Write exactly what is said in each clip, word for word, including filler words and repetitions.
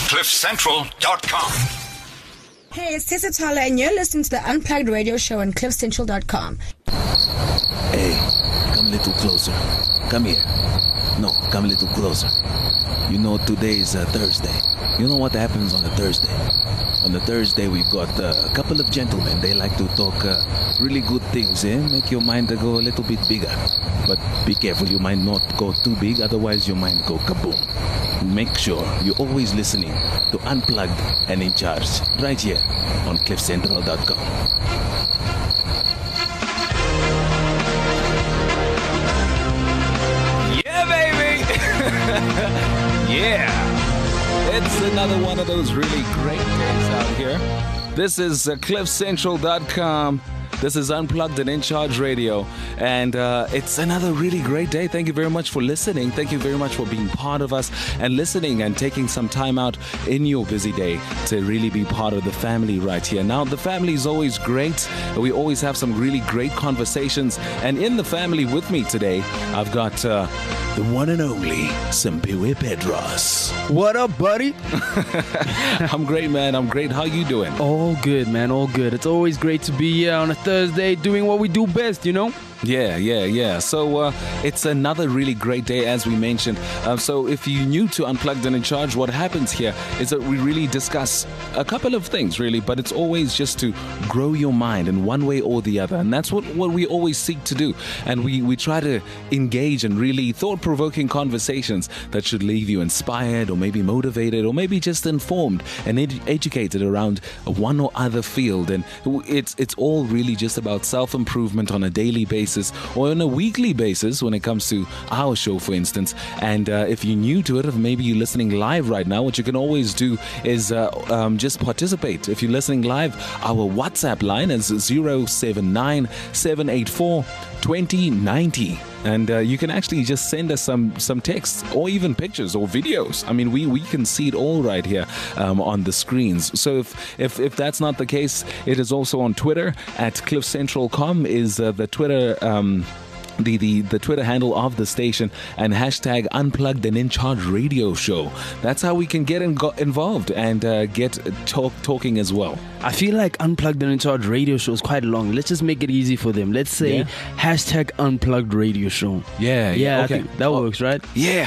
cliff central dot com. Hey, it's Tessa Tyler, and you're listening to the Unplugged Radio Show on cliff central dot com. Hey, come a little closer. Come here. No, come a little closer. You know, today is uh, Thursday. You know what happens on a Thursday? On a Thursday, we've got uh, a couple of gentlemen. They like to talk uh, really good things, eh? Make your mind go a little bit bigger. But be careful, you might not go too big, otherwise your mind go kaboom. Make sure you're always listening to Unplugged and In Charge, right here on cliff central dot com. Yeah, baby! Yeah! It's another one of those really great days out here. This is uh, cliff central dot com. This is Unplugged and In Charge Radio, and uh, it's another really great day. Thank you very much for listening. Thank you very much for being part of us and listening and taking some time out in your busy day to really be part of the family right here. Now, the family is always great. We always have some really great conversations, and in the family with me today, I've got uh, the one and only Simpiwe Pedros. What up, buddy? I'm great, man. I'm great. How you doing? All good, man. All good. It's always great to be here on a Thursday doing what we do best, you know? Yeah, yeah, yeah. So uh, it's another really great day, as we mentioned. Uh, so if you're new to Unplugged and In Charge, what happens here is that we really discuss a couple of things, really, but it's always just to grow your mind in one way or the other. And that's what, what we always seek to do. And we, we try to engage in really thought-provoking conversations that should leave you inspired or maybe motivated or maybe just informed and ed- educated around one or other field. And it's, it's all really just about self-improvement on a daily basis, or on a weekly basis when it comes to our show, for instance. And uh, if you're new to it, or maybe you're listening live right now, what you can always do is uh, um, just participate. If you're listening live, our WhatsApp line is zero seven nine, seven eight four, two zero nine zero. And uh, you can actually just send us some some texts or even pictures or videos. I mean, we, we can see it all right here um, on the screens. So if, if if that's not the case, it is also on Twitter at cliff central dot com is uh, the Twitter um The, the, the Twitter handle of the station, and hashtag Unplugged and In Charge Radio Show. That's how we can get in, go, involved and uh, get talk, talking as well. I feel like Unplugged and In Charge Radio Show is quite long. Let's just make it easy for them. Let's say Yeah. hashtag Unplugged Radio Show. Yeah, Yeah, I okay. think that Oh, works, right? Yeah.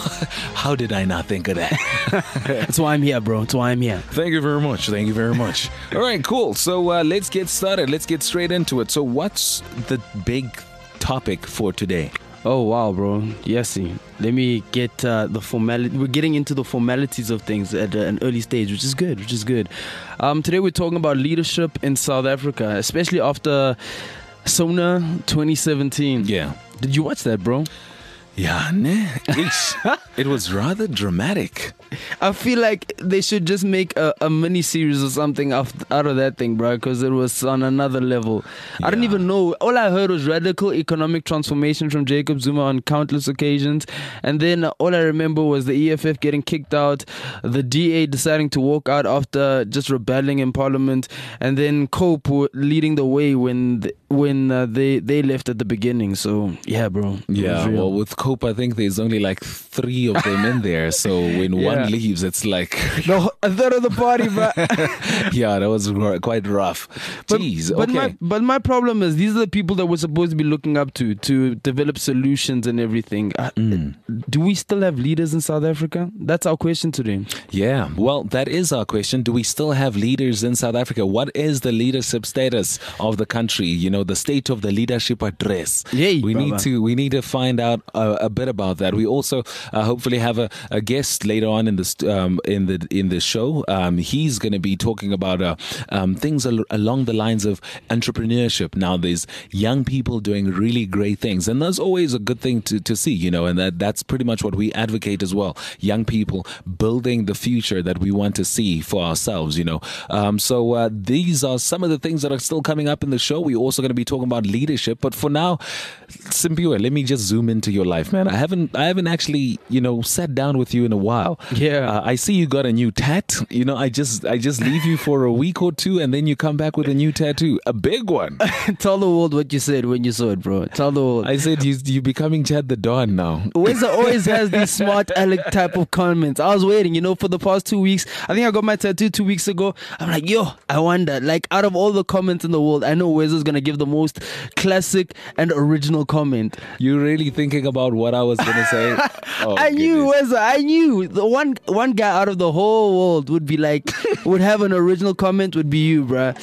How did I not think of that? That's why I'm here, bro. That's why I'm here. Thank you very much. Thank you very much. All right, cool. So uh, let's get started. Let's get straight into it. So what's the big topic for today? Oh, wow, bro. Yes, let me get uh, the formality. We're getting into the formalities of things at uh, an early stage, which is good, which is good. Um, today we're talking about leadership in South Africa, especially after SONA twenty seventeen. Yeah. Did you watch that, bro? Yeah, ne? Ish. It was rather dramatic. I feel like they should just make a, a mini series or something out, out of that thing, bro, because it was on another level. I don't Yeah. even know. All I heard was radical economic transformation from Jacob Zuma on countless occasions. And then all I remember was the E F F getting kicked out, the D A deciding to walk out after just rebelling in parliament, and then COPE were leading the way when the, when uh, they, they left at the beginning. So, yeah, bro. it was Yeah, real. well, with COPE, I think there's only like three of them in there. So when Yeah. one leaves, it's like, No, a third of the party, bro. yeah, that was ro- quite rough. But, Jeez, but okay. my but my problem is these are the people that we're supposed to be looking up to to develop solutions and everything. Uh, Mm. Do we still have leaders in South Africa? That's our question today. Yeah, well, that is our question. Do we still have leaders in South Africa? What is the leadership status of the country? You know, the state of the leadership address. Yay, we need brother. to we need to find out a, a bit about that. We also uh, hopefully have a, a guest later on in this um, in the in the show. Um, he's going to be talking about uh, um, things al- along the lines of entrepreneurship. Now, there's young people doing really great things, and that's always a good thing to, to see. You know, and that that's pretty much what we advocate as well. Young people building the future that we want to see for ourselves. You know, um, so uh, these are some of the things that are still coming up in the show. We're also going to be talking about leadership, but for now, Simpiwe, let me just zoom into your life, man. I haven't I haven't actually you know sat down with you in a while. Yeah. Uh, I see you got a new tat. You know, I just I just leave you for a week or two, and then you come back with a new tattoo, a big one. Tell the world what you said when you saw it, bro. Tell the world. I said you you becoming Chad the Don now. Weza always has these smart aleck type of comments. I was waiting, you know, for the past two weeks. I think I got my tattoo two weeks ago. I'm like, yo, I wonder, like, out of all the comments in the world, I know Weza's gonna give the most classic and original comment. You really thinking about what I was gonna say? Oh, I knew, goodness. Weza, I knew. The one one guy out of the whole world would be like, would have an original comment, would be you, bruh.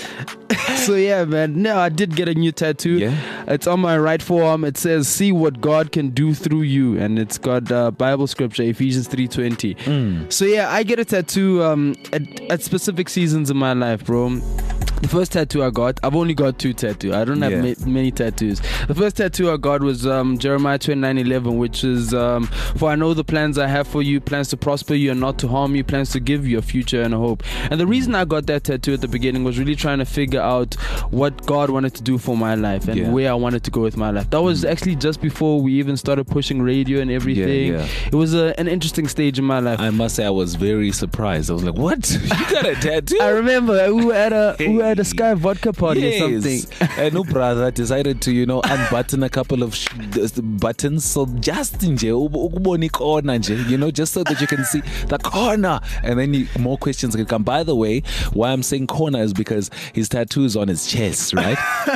So yeah, man. No, I did get a new tattoo. Yeah. It's on my right forearm. It says, "See what God can do through you," and it's got uh, Bible scripture, Ephesians three twenty. Mm. So yeah, I get a tattoo um, at, at specific seasons in my life, bro. The first tattoo I got, I've only got two tattoos. I don't have Yeah. ma- many tattoos. The first tattoo I got was um, Jeremiah twenty-nine eleven, which is, um, "For I know the plans I have for you, plans to prosper you and not to harm you, plans to give you a future and a hope." And the reason I got that tattoo at the beginning was really trying to figure out what God wanted to do for my life and Yeah. where I wanted to go with my life. That was actually just before we even started pushing radio and everything. yeah. It was a, an interesting stage in my life. I must say I was very surprised. I was like, "What? You got a tattoo?" I remember we were at a we were at a Sky Vodka party or something. And no brother decided to, you know, unbutton a couple of sh- buttons. So just nje, ukubona corner nje, you know, just so that you can see the corner. And then you, more questions can come. By the way, why I'm saying corner is because his tattoo is on his chest, right?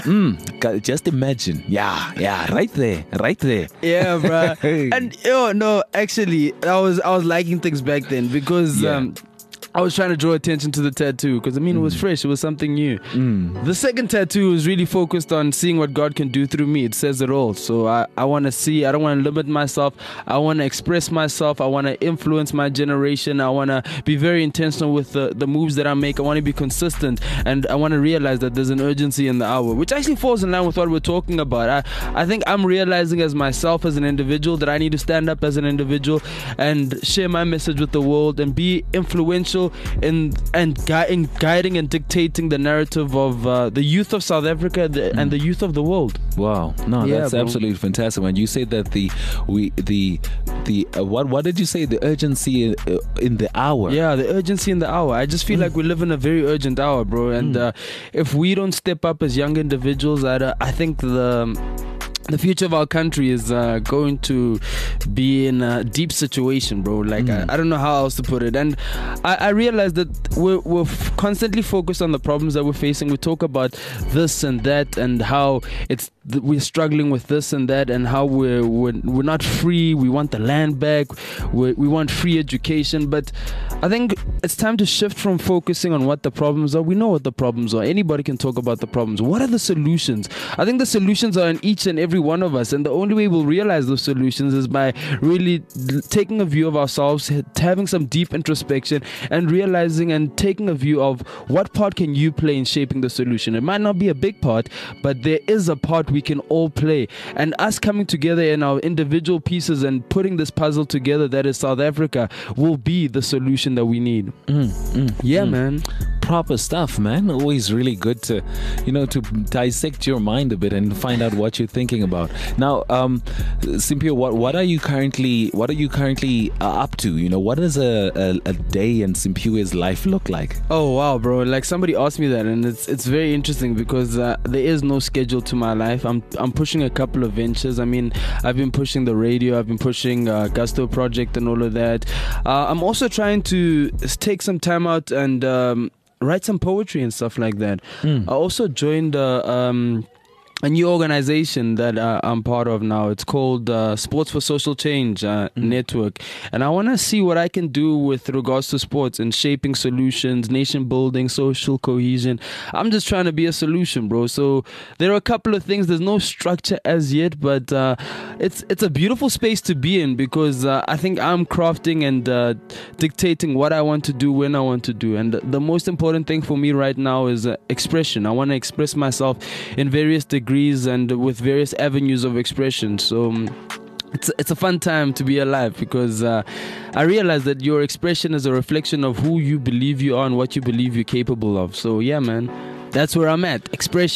mm, just imagine. Yeah, yeah, right there, right there. Yeah, bro. And yo, no, actually, I was I was liking things back then because Yeah. um, I was trying to draw attention to the tattoo because I mean it was fresh, it was something new. Mm. The second tattoo is really focused on seeing what God can do through me. It says it all. So I, I want to see. I don't want to limit myself. I want to express myself. I want to influence my generation. I want to be very intentional with the, the moves that I make. I want to be consistent, and I want to realize that there's an urgency in the hour, which actually falls in line with what we're talking about. I, I think I'm realizing as myself as an individual that I need to stand up as an individual and share my message with the world and be influential in and guiding, guiding and dictating the narrative of uh, the youth of South Africa the, and the youth of the world. Wow, no, Yeah, that's bro. absolutely fantastic. When you say that the we the the uh, what what did you say? The urgency in, uh, in the hour. Yeah, the urgency in the hour. I just feel like we live in a very urgent hour, bro. And uh, if we don't step up as young individuals, I, uh, I think the the future of our country is uh, going to be in a deep situation, bro. Like, Mm. I, I don't know how else to put it. And I, I realize that we're, we're f- constantly focused on the problems that we're facing. We talk about this and that and how it's th- we're struggling with this and that and how we're, we're, we're not free. We want the land back. we we want free education. But I think it's time to shift from focusing on what the problems are. We know what the problems are. Anybody can talk about the problems. What are the solutions? I think the solutions are in each and every one of us, and the only way we'll realize those solutions is by really l- taking a view of ourselves, h- having some deep introspection, and realizing and taking a view of what part can you play in shaping the solution. It might not be a big part, but there is a part we can all play, and us coming together in our individual pieces and putting this puzzle together that is South Africa will be the solution that we need. Mm, mm, Yeah, mm. man. Proper stuff, man. Always really good to, you know, to dissect your mind a bit and find out what you're thinking about. Now, um, Simpio, what what are you currently what are you currently uh, up to? You know, what does a, a, a day in Simpio's life look like? Oh wow, bro! Like somebody asked me that, and it's it's very interesting because uh, there is no schedule to my life. I'm I'm pushing a couple of ventures. I mean, I've been pushing the radio. I've been pushing uh, Gusto Project and all of that. Uh, I'm also trying to take some time out and um, write some poetry and stuff like that. Mm. I also joined uh, um, a new organization that uh, I'm part of now. It's called uh, Sports for Social Change uh, Mm. Network. And I want to see what I can do with regards to sports and shaping solutions, nation building, social cohesion. I'm just trying to be a solution, bro. So there are a couple of things. There's no structure as yet, but uh, it's it's a beautiful space to be in because uh, I think I'm crafting and uh, dictating what I want to do when I want to do. And the most important thing for me right now is uh, expression. I want to express myself in various degrees and with various avenues of expression. So um, it's it's a fun time to be alive because uh, I realize that your expression is a reflection of who you believe you are and what you believe you're capable of. So yeah, man, that's where I'm at. Expression.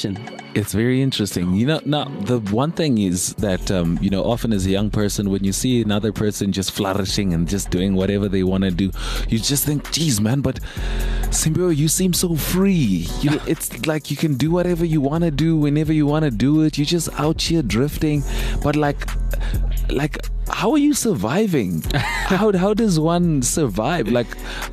It's very interesting. You know, now the one thing is that um, you know, often as a young person, when you see another person just flourishing and just doing whatever they want to do, you just think, "Geez, man, but Simbio, you seem so free. You, it's like you can do whatever you want to do whenever you want to do it. You're just out here drifting, but like, like." How are you surviving? how how does one survive? Like,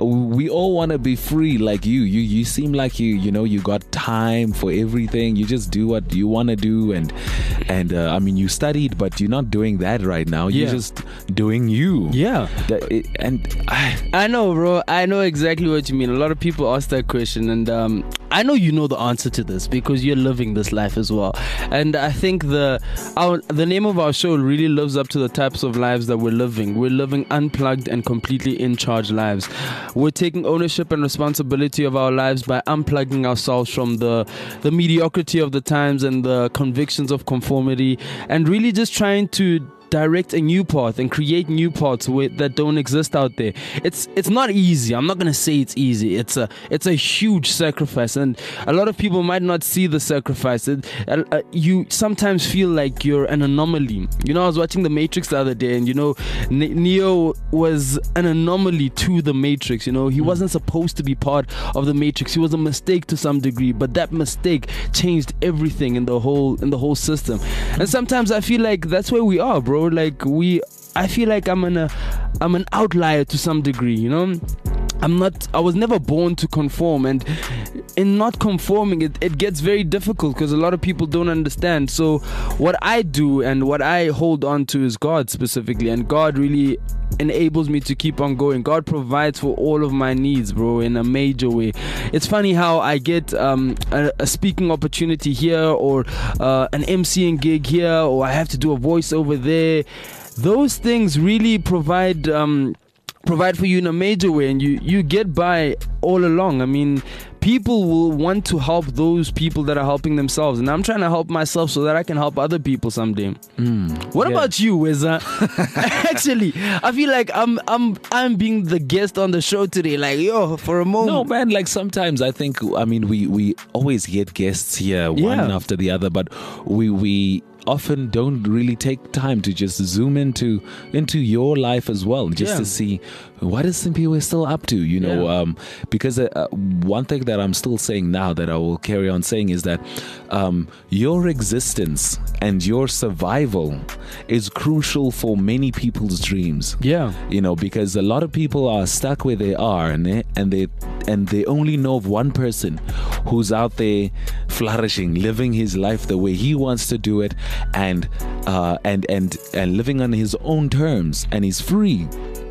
we all want to be free, like you. You you seem like you you know you got time for everything. You just do what you want to do, and and uh, I mean, you studied, but you're not doing that right now. You're Yeah. just doing you. Yeah. That- it- and I, I know, bro. I know exactly what you mean. A lot of people ask that question, and um, I know you know the answer to this because you're living this life as well. And I think the our the name of our show really lives up to the types of lives that we're living. We're living unplugged and completely in charge lives. We're taking ownership and responsibility of our lives by unplugging ourselves from the the mediocrity of the times and the convictions of conformity, and really just trying to direct a new path and create new paths where, that don't exist out there. It's it's not easy. I'm not gonna say it's easy. It's a it's a huge sacrifice, and a lot of people might not see the sacrifice. It, uh, uh, you sometimes feel like you're an anomaly. You know, I was watching The Matrix the other day, and you know, Ne- Neo was an anomaly to the Matrix. You know, he mm. wasn't supposed to be part of the Matrix. He was a mistake to some degree, but that mistake changed everything in the whole in the whole system. Mm. And sometimes I feel like that's where we are, bro. Like we, I feel like I'm an, uh, I'm an outlier to some degree, you know. I'm not, I was never born to conform, and in not conforming, it, it gets very difficult because a lot of people don't understand. So what I do and what I hold on to is God specifically, and God really enables me to keep on going. God provides for all of my needs, bro, in a major way. It's funny how I get um, a, a speaking opportunity here, or uh, an MCing gig here, or I have to do a voiceover there. Those things really provide um, provide for you in a major way, and you, you get by all along. I mean, people will want to help those people that are helping themselves, and I'm trying to help myself so that I can help other people someday. Mm, what yeah. about you, Weza? Actually, I feel like I'm I'm I'm being the guest on the show today. Like, yo, for a moment. No, man. Like sometimes I think I mean we we always get guests here one Yeah. after the other, but we we. often don't really take time to just zoom into into your life as well, just Yeah. to see what is Simpiwe still up to, you know. Yeah. Um, because uh, uh, one thing that I'm still saying now that I will carry on saying is that um, your existence and your survival is crucial for many people's dreams. Yeah. You know, because a lot of people are stuck where they are, and they, and they and they only know of one person who's out there flourishing, living his life the way he wants to do it, and uh, and and and living on his own terms, and he's free.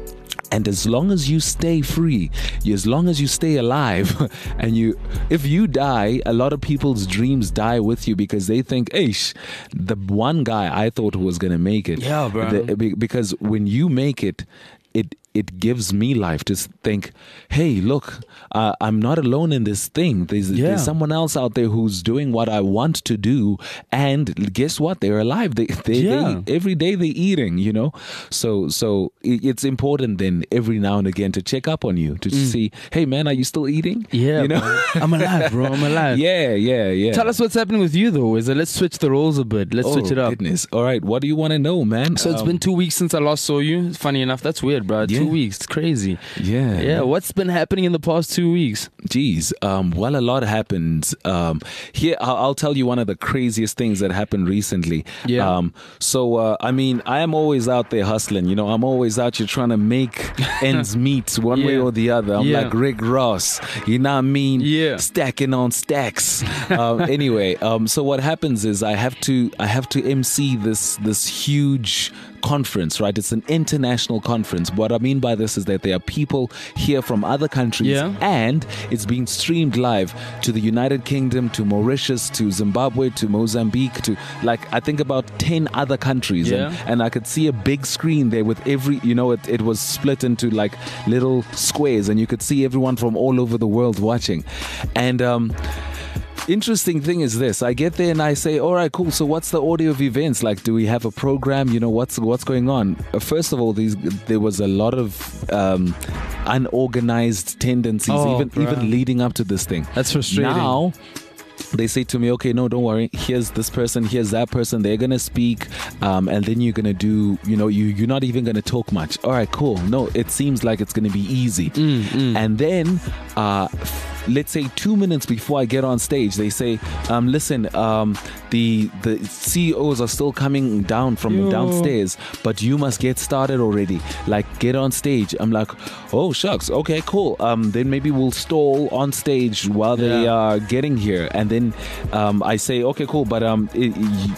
And as long as you stay free, as long as you stay alive, and you, if you die, a lot of people's dreams die with you because they think, "Hey, the one guy I thought was gonna make it." Yeah, bro. The, because when you make it, it it gives me life to think, hey, look, uh, I'm not alone in this thing. There's, Yeah. there's someone else out there who's doing what I want to do, and guess what? They're alive. They, they, Yeah. they every day they're eating, you know. So so it- it's important then every now and again to check up on you to see, hey man, are you still eating? Yeah, you know. bro. I'm alive, bro. I'm alive. yeah, yeah, yeah. Tell us what's happening with you, though. Is it? Let's switch the roles a bit. Let's oh, switch it up. Goodness. All right. What do you want to know, man? So it's Um, been two weeks since I last saw you. Funny enough, that's weird, bro. Yeah. Two weeks. It's crazy. yeah. Yeah. What's been happening in the past two weeks? Geez, um, well, a lot happened. Um, here, I'll, I'll tell you one of the craziest things that happened recently. Yeah. Um, so, uh, I mean, I am always out there hustling. You know, I'm always out here trying to make ends meet one way Yeah. or the other. I'm Yeah. like Rick Ross. You know what I mean? Yeah. Stacking on stacks. um, anyway, um, so what happens is I have to I have to M C this this huge conference, right? It's an international conference. What I mean by this is that there are people here from other countries, Yeah. and it's being streamed live to the United Kingdom, to Mauritius, to Zimbabwe, to Mozambique, to like I think about ten other countries. Yeah. And, and I could see a big screen there with every, you know, it, it was split into like little squares, and you could see everyone from all over the world watching. And um interesting thing is this: I get there and I say, all right, cool, so what's the order of events? Like, do we have a program? You know, what's what's going on? Uh, first of all, these there was a lot of um, unorganized tendencies, Oh, even bruh. even leading up to this thing. That's frustrating. Now they say to me, okay, no, don't worry. Here's this person, here's that person. They're gonna speak, um, and then you're gonna do. You know, you you're not even gonna talk much. All right, cool. No, it seems like it's gonna be easy. Mm, mm. And then, uh, let's say two minutes before I get on stage, they say, um, listen, um, the the C E Os are still coming down from Yo. downstairs, but you must get started already. Like, get on stage. I'm like, oh shucks, okay, cool. Um, then maybe we'll stall on stage while they Yeah. are getting here, and then um, I say, okay, cool, but um, i-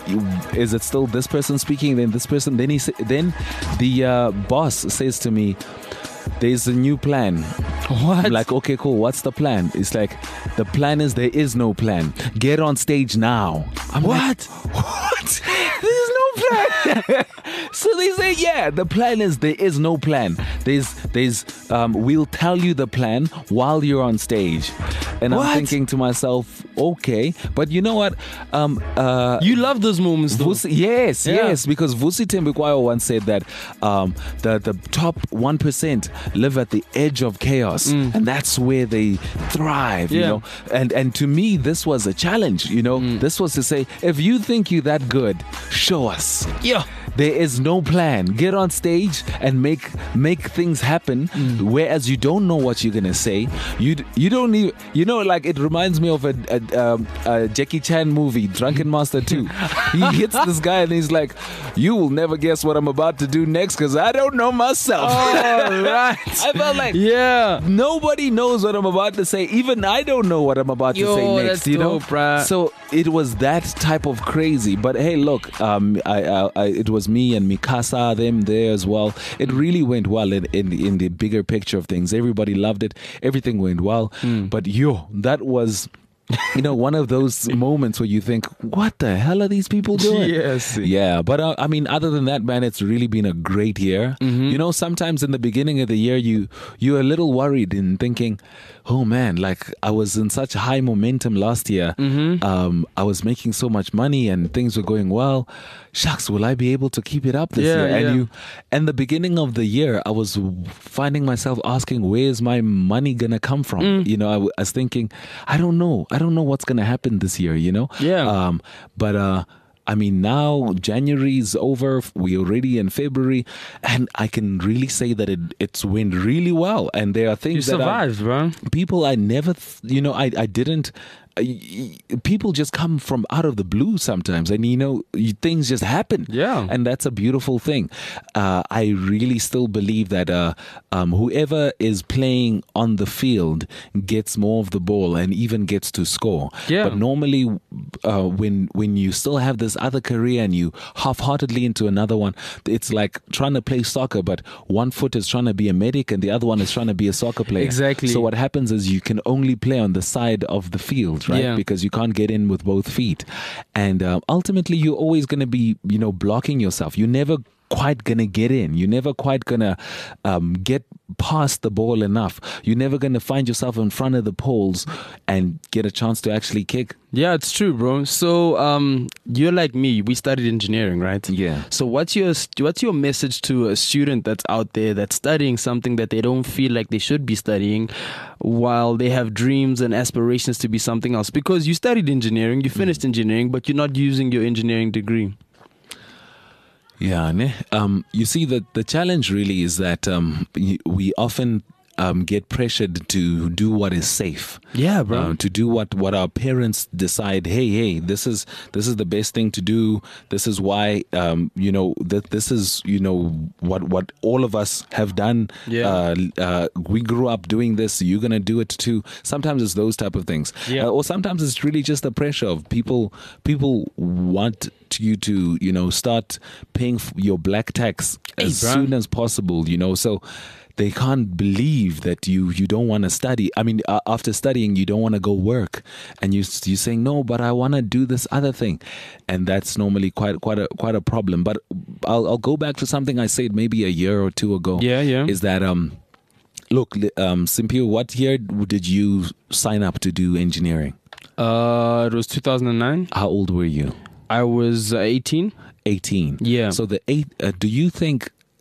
i- is it still this person speaking? Then this person. Then he sa- then the uh, boss says to me, there's a new plan. What? I'm like, okay, cool. What's the plan? It's like, the plan is there is no plan. Get on stage now. I'm What? Like, what? There's no plan. So they say, yeah, the plan is there is no plan. There's, there's, um, we'll tell you the plan while you're on stage. And What? I'm thinking to myself, okay, but you know what? Um, uh, You love those moments, though. Vusi, yes, Yeah. yes, because Vusi Tembekwayo once said that um, the the top one percent live at the edge of chaos, and that's where they thrive. You Mm. Yeah. know, and and to me, this was a challenge. You know, Mm. this was to say, if you think you're that good, show us. Yeah. There is no plan. Get on stage and make make things happen. Mm. Whereas you don't know what you're gonna say. You d- you don't even you know like it reminds me of a, a, um, a Jackie Chan movie, Drunken Master two. He hits this guy and he's like, "You will never guess what I'm about to do next because I don't know myself." All right. I felt like Yeah. nobody knows what I'm about to say. Even I don't know what I'm about Yo, to say next. that's You know, dope, bruh. so it was that type of crazy. But hey, look, um, I, I, I it was me and Mikasa, them there as well. It really went well in in, in the bigger picture of things. Everybody loved it. Everything went well. But yo, that was. You know, one of those moments where you think, what the hell are these people doing? Yes. Yeah. But uh, I mean, other than that, man, it's really been a great year. You know, sometimes in the beginning of the year, you, you're a little worried in thinking, oh man, like I was in such high momentum last year. Um, I was making so much money and things were going well. Shucks, will I be able to keep it up this Yeah, year? And yeah. you, and the beginning of the year, I was finding myself asking, where's my money gonna come from? Mm. You know, I, w- I was thinking, I don't know. I don't know what's gonna happen this year. You know. Yeah. Um. But uh. I mean, now January's over. We're already in February, and I can really say that it it's went really well. And there are things You that I, survived, bro. people I never, th- you know, I I didn't. I- People just come from out of the blue sometimes, and you know, you, things just happen. Yeah. and that's a beautiful thing. Uh, I really still believe that uh, um, whoever is playing on the field gets more of the ball and even gets to score. Yeah. But normally, uh, when when you still have this other career and you half-heartedly into another one, it's like trying to play soccer, but one foot is trying to be a medic and the other one is trying to be a soccer player. Exactly. So what happens is you can only play on the side of the field, right? Yeah. Because you can't get in with both feet, and uh, ultimately you're always going to be, you know, blocking yourself. You're never quite gonna get in. You're never quite gonna um, get past the ball enough. You're never gonna find yourself in front of the poles and get a chance to actually kick. Yeah, it's true, bro. So, um, you're like me. We studied engineering, right? Yeah. So, what's your what's your message to a student that's out there that's studying something that they don't feel like they should be studying, while they have dreams and aspirations to be something else? Because you studied engineering, you finished engineering, but you're not using your engineering degree. Yeah, ne? Um, you see, the, the challenge really is that um, y- we often um, get pressured to do what is safe. Yeah, bro. Um, to do what, what our parents decide. Hey, hey, this is this is the best thing to do. This is why, um, you know, that this is, you know, what what all of us have done. Yeah. Uh, uh, we grew up doing this. You're gonna do it too. Sometimes it's those type of things. Yeah. Uh, or sometimes it's really just the pressure of people. People want you to, you know, start paying f- your black tax Hey, as bro. soon as possible. You know, so. They can't believe that you, you don't want to study. I mean, uh, after studying, you don't want to go work, and you you saying no, but I want to do this other thing, and that's normally quite quite a quite a problem. But I'll I'll go back to something I said maybe a year or two ago. Yeah, yeah. Is that um, look, li- um, Simpio, what year did you sign up to do engineering? Uh, it was two thousand nine. How old were you? I was uh, eighteen. eighteen. Yeah. So the eight. Uh, do you think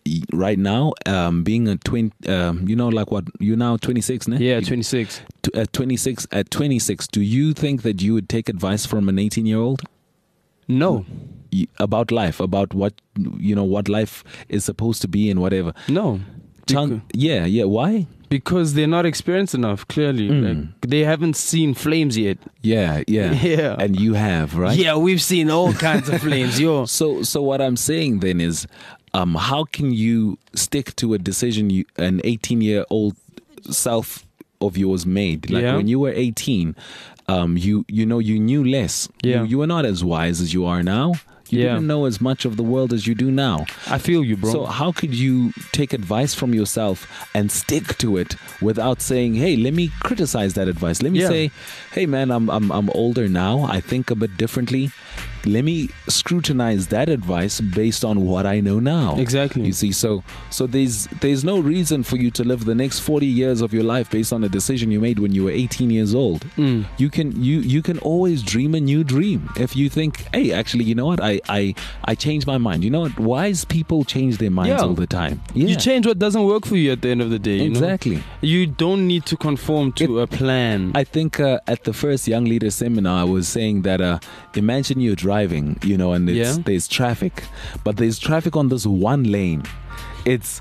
y- right now, um, being a twenty, um, you know, like what you're now twenty-six, ne? Yeah, twenty-six. T- At twenty-six, at twenty-six, do you think that you would take advice from an eighteen-year-old No, about life, about what you know, what life is supposed to be and whatever? no. Chan- yeah, yeah. Why? Because they're not experienced enough, clearly. Mm. Like, they haven't seen flames yet. Yeah, yeah, Yeah. And you have, right? Yeah, we've seen all kinds of flames, yo. So, so what I'm saying then is, um, how can you stick to a decision you, an eighteen-year-old self of yours made? Like Yeah. when you were eighteen, um, you you know you knew less. Yeah. You, you were not as wise as you are now. You Yeah. didn't know as much of the world as you do now. I feel you, bro. So how could you take advice from yourself and stick to it without saying, "Hey, let me criticize that advice. Let me Yeah. say, hey, man, I'm I'm I'm older now. I think a bit differently. Let me scrutinize that advice based on what I know now." Exactly. You see, so so there's there's no reason for you to live the next forty years of your life based on a decision you made when you were eighteen years old. Mm. You can you you can always dream a new dream if you think, hey, actually, you know what? I I I changed my mind. You know what? Wise people change their minds Yeah. all the time. Yeah. You change what doesn't work for you at the end of the day. You know? Exactly. You don't need to conform to a plan. I think uh, at the first Young Leader Seminar, I was saying that uh, imagine you're driving, you know, and it's, Yeah. there's traffic, but there's traffic on this one lane. It's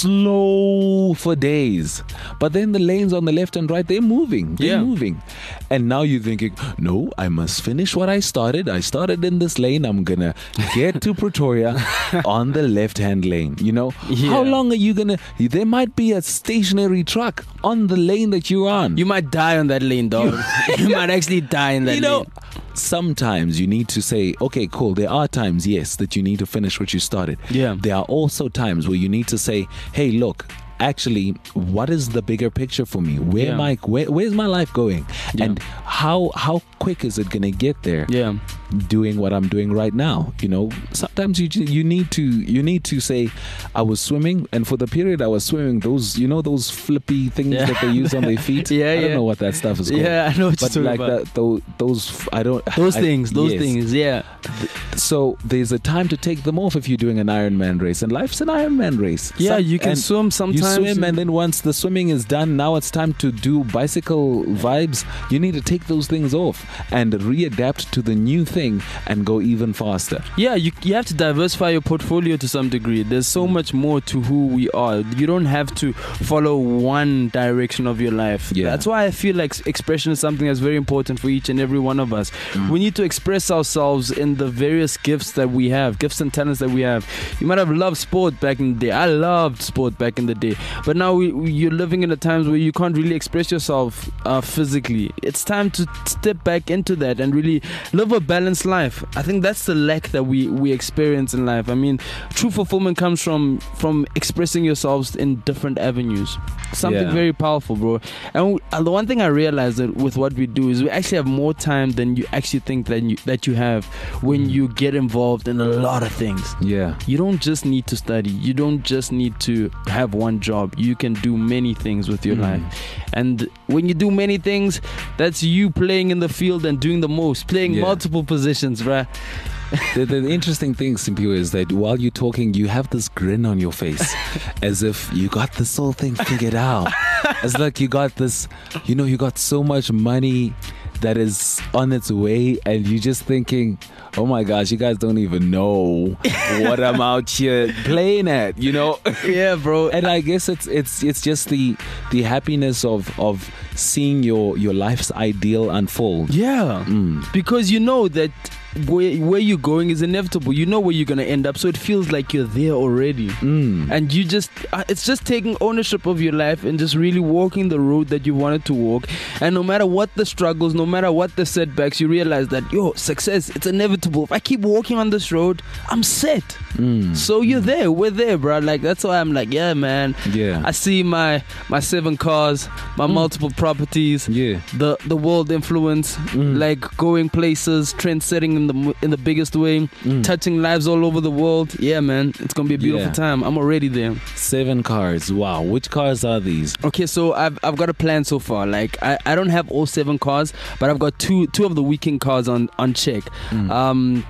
slow for days, but then the lanes on the left and right, they're moving, they're Yeah. moving. And now you're thinking, no, I must finish what I started. I started in this lane. I'm going to get to Pretoria on the left-hand lane. You know, Yeah. how long are you going to, there might be a stationary truck on the lane that you're on. You might die on that lane, dog. You might actually die in that you know, lane. sometimes you need to say, okay, cool. There are times, yes, that you need to finish what you started. Yeah. There are also times where you need to say, hey, look, actually, what is the bigger picture for me? Where Yeah. am I? Where, where's my life going? Yeah. And how how quick is it gonna get there? Yeah. Doing what I'm doing right now, you know. Sometimes you ju- you need to you need to say, I was swimming, and for the period I was swimming, those you know those flippy things Yeah. that they use on their feet. Yeah, I don't yeah. know what that stuff is called. Yeah, I know what but you're like talking about. that, those, those I don't Those I- things, those yes. things, yeah. So there's a time to take them off if you're doing an Ironman race, and life's an Ironman race. Yeah, Some- you can and swim sometimes. You swim, and then once the swimming is done, now it's time to do bicycle vibes. You need to take those things off and readapt to the new thing and go even faster. Yeah, you you have to diversify your portfolio to some degree. There's so much more to who we are. You don't have to follow one direction of your life. Yeah. That's why I feel like s- expression is something that's very important for each and every one of us. Mm. We need to express ourselves in the various gifts that we have, gifts and talents that we have. You might have loved sport back in the day. I loved sport back in the day. But now we, we, you're living in a times where you can't really express yourself uh, physically. It's time to step back into that and really live a balanced life. I think that's the lack that we, we experience in life. I mean, true fulfillment comes from from expressing yourselves in different avenues. Something Yeah. very powerful, bro. And we, uh, the one thing I realized that with what we do is we actually have more time than you actually think that you, that you have when you get involved in a lot of things. Yeah. You don't just need to study. You don't just need to have one job. You can do many things with your Mm. life. And when you do many things, that's you playing in the field and doing the most, playing Yeah. multiple positions, bruh. The, the interesting thing, Simpiwe, is that while you're talking, you have this grin on your face as if you got this whole thing figured out. It's like you got this, you know, you got so much money that is on its way, and you're just thinking, oh my gosh, you guys don't even know what I'm out here playing at, you know? Yeah, bro. And I guess it's it's it's just the the happiness of of seeing your your life's ideal unfold. Yeah, Mm. because you know that where where you're going is inevitable. You know where you're gonna end up, so it feels like you're there already. Mm. And you just, uh, it's just taking ownership of your life and just really walking the road that you wanted to walk. And no matter what the struggles, no matter what the setbacks, you realize that, yo, success, it's inevitable. If I keep walking on this road, I'm set. Mm. So you're there, we're there, bro. Like, that's why I'm like, yeah, man. Yeah. I see my my seven cars, my multiple properties, Yeah. the the world influence, Mm. like going places, trend setting in the mo- in the biggest way, Mm. touching lives all over the world. Yeah, man, it's gonna be a beautiful Yeah. time. I'm already there. Seven cars. Wow. Which cars are these? Okay, so I've I've got a plan so far. Like I, I don't have all seven cars, but I've got two two of the weekend cars on on check. Mm. Um,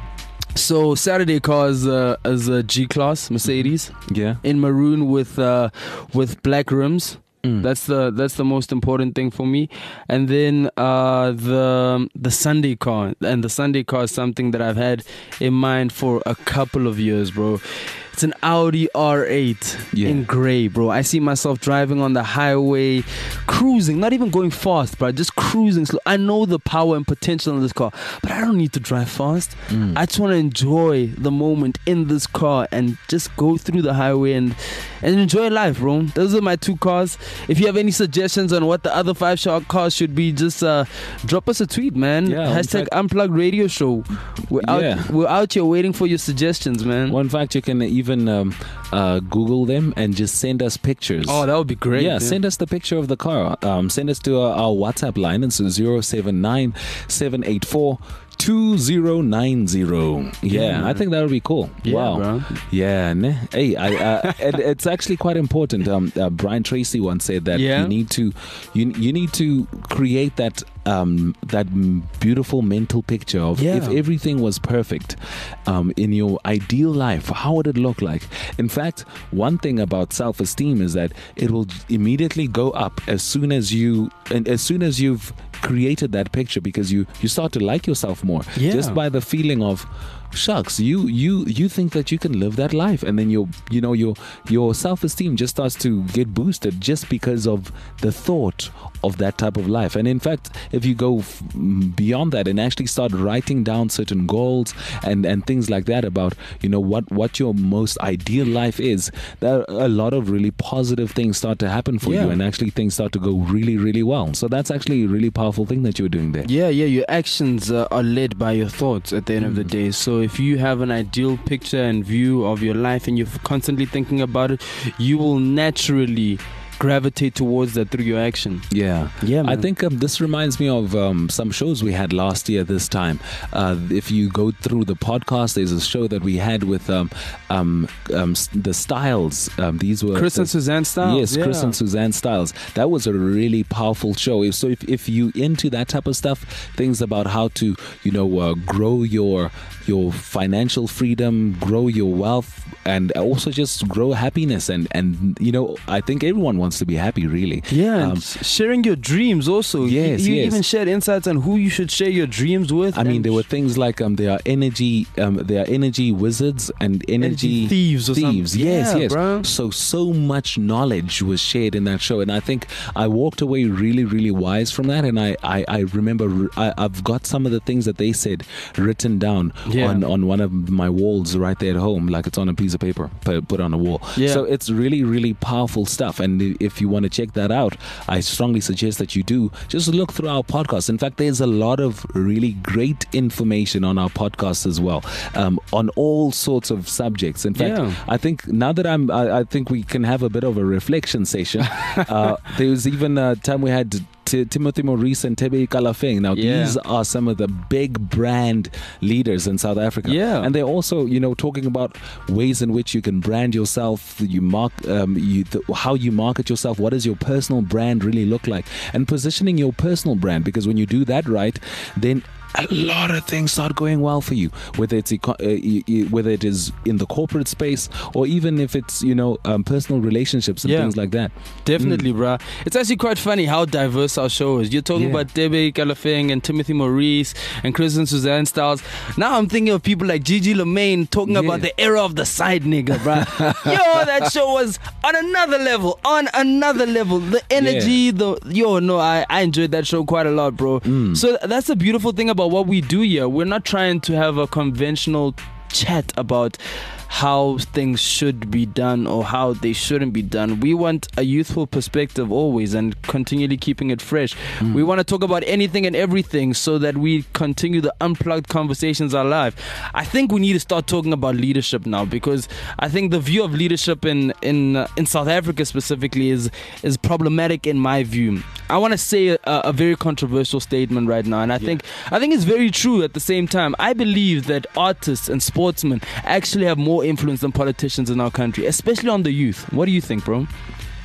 So Saturday car is, uh, is a G-Class Mercedes Yeah. in maroon with uh, with black rims. Mm. That's the that's the most important thing for me. And then uh, the the Sunday car, and the Sunday car is something that I've had in mind for a couple of years, bro. It's an Audi R eight Yeah. in grey, bro. I see myself driving on the highway, cruising, not even going fast, bro, just cruising slow. I know the power and potential in this car, but I don't need to drive fast. Mm. I just want to enjoy the moment in this car and just go through the highway and and enjoy life, bro. Those are my two cars. If you have any suggestions on what the other five shark cars should be, just uh, drop us a tweet, man. Yeah, in Hashtag fact- Unplugged Radio Show. We're out, Yeah. we're out here waiting for your suggestions, man. Well, in fact, you can even um, uh, Google them and just send us pictures. Oh, that would be great. Yeah, send us the picture of the car. Um, send us to our, our WhatsApp line. It's zero seven nine seven eight four two zero nine zero. Yeah, Yeah, I think that would be cool. Yeah, wow. bro. Yeah, ne? Hey, I, uh, it, it's actually quite important. Um, uh, Brian Tracy once said that Yeah. you need to, you you need to create that um that m- beautiful mental picture of Yeah. if everything was perfect, um, in your ideal life, how would it look like? In fact, one thing about self-esteem is that it will immediately go up as soon as you, and as soon as you've created that picture, because you you start to like yourself more Yeah. just by the feeling of, shucks, you you you think that you can live that life, and then your you know your your self-esteem just starts to get boosted just because of the thought of that type of life. And in fact, if you go f- m- beyond that and actually start writing down certain goals and and things like that about, you know, what what your most ideal life is, there are a lot of really positive things start to happen for Yeah. you, and actually things start to go really really well. So that's actually a really powerful thing that you're doing there. Yeah, yeah, your actions uh, are led by your thoughts at the end of the day. So if you have an ideal picture and view of your life and you're constantly thinking about it, you will naturally gravitate towards that through your action. Yeah, Yeah, I man. think um, this reminds me of um, some shows we had last year. This time, uh, if you go through the podcast, there's a show that we had with um, um, um, s- the Styles. Um, these were Chris and the- Suzanne Styles. Yes, Chris yeah. and Suzanne Styles. That was a really powerful show. So if, if you into that type of stuff, things about how to, you know, uh, grow your your financial freedom, grow your wealth, and also just grow happiness. And, and you know, I think everyone wants to be happy, really. Yeah, and Um, s- sharing your dreams also. Yes, you, you yes. even shared insights on who you should share your dreams with. I mean, and there were things like um, there are energy, um, there are energy wizards and energy, Energy thieves or thieves. something. Yes, Yeah, yes. bro. So so much knowledge was shared in that show, and I think I walked away really, really wise from that. And I, I, I remember I, I've got some of the things that they said written down Yeah. on on one of my walls right there at home, like it's on a piece of paper pu- put on a wall. Yeah. So it's really, really powerful stuff. And if you want to check that out, I strongly suggest that you do. Just look through our podcast. In fact, there's a lot of really great information on our podcast as well, um, on all sorts of subjects. In fact, Yeah. I think now that I'm, I, I think we can have a bit of a reflection session. uh, there was even a time we had T- Timothy Maurice and Tebe Kalafeng. Now, Yeah. these are some of the big brand leaders in South Africa. Yeah. And they're also, you know, talking about ways in which you can brand yourself, you mark, um, you, th- how you market yourself, what does your personal brand really look like, and positioning your personal brand, because when you do that right, then a lot of things start going well for you, whether it's eco- uh, y- y- whether it is in the corporate space, or even if it's, you know, um, personal relationships and Yeah. things like that. Definitely, bruh. It's actually quite funny how diverse our show is. You're talking Yeah. about Tebe Kalafeng and Timothy Maurice and Chris and Suzanne Styles. Now I'm thinking of people like Gigi Lemaine talking Yeah. about the era of the side nigga, bruh. Yo, that show was on another level. On another level. The energy, the yo, no, I, I enjoyed that show quite a lot, bro. Mm. So that's the beautiful thing about what we do here. We're not trying to have a conventional chat about how things should be done or how they shouldn't be done. We want a youthful perspective always and continually keeping it fresh. Mm. We want to talk about anything and everything so that we continue the unplugged conversations alive. I think we need to start talking about leadership now, because I think the view of leadership in in uh, in South Africa specifically is is problematic in my view. I want to say a, a very controversial statement right now, and I think I think it's very true at the same time. I believe that artists and sportsmen actually have more influence than politicians in our country, especially on the youth. What do you think, bro?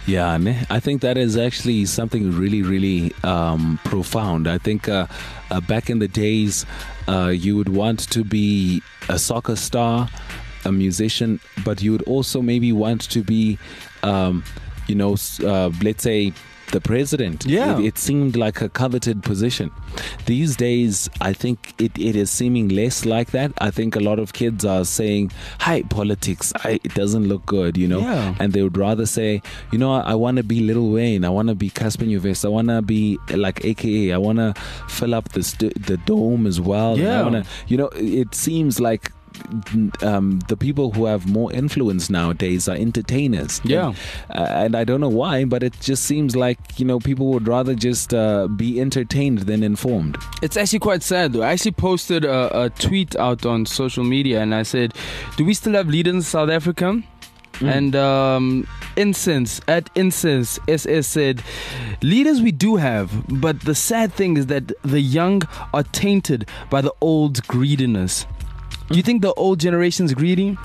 Yeah, ne? I think that is actually something really, really um, profound. I think uh, uh, back in the days, uh, you would want to be a soccer star, a musician, but you would also maybe want to be, um, you know, uh, let's say, the president. Yeah. It, it seemed like a coveted position. These days, I think it, it is seeming less like that. I think a lot of kids are saying, hi, politics, I, it doesn't look good, you know. Yeah. And they would rather say, you know, I, I want to be Lil Wayne. I want to be Casper Nyovest. I want to be like A K A. I want to fill up the, st- the dome as well. Yeah. I wanna, you know, it seems like um, the people who have more influence nowadays are entertainers. Yeah. And, uh, and I don't know why, but it just seems like, you know, people would rather just uh, be entertained than informed. It's actually quite sad though. I actually posted a, a tweet out on social media and I said, do we still have leaders in South Africa? Mm. And um, Incense, at Incense S S said, leaders we do have, but the sad thing is that the young are tainted by the old greediness. Do you think the old generation's greedy?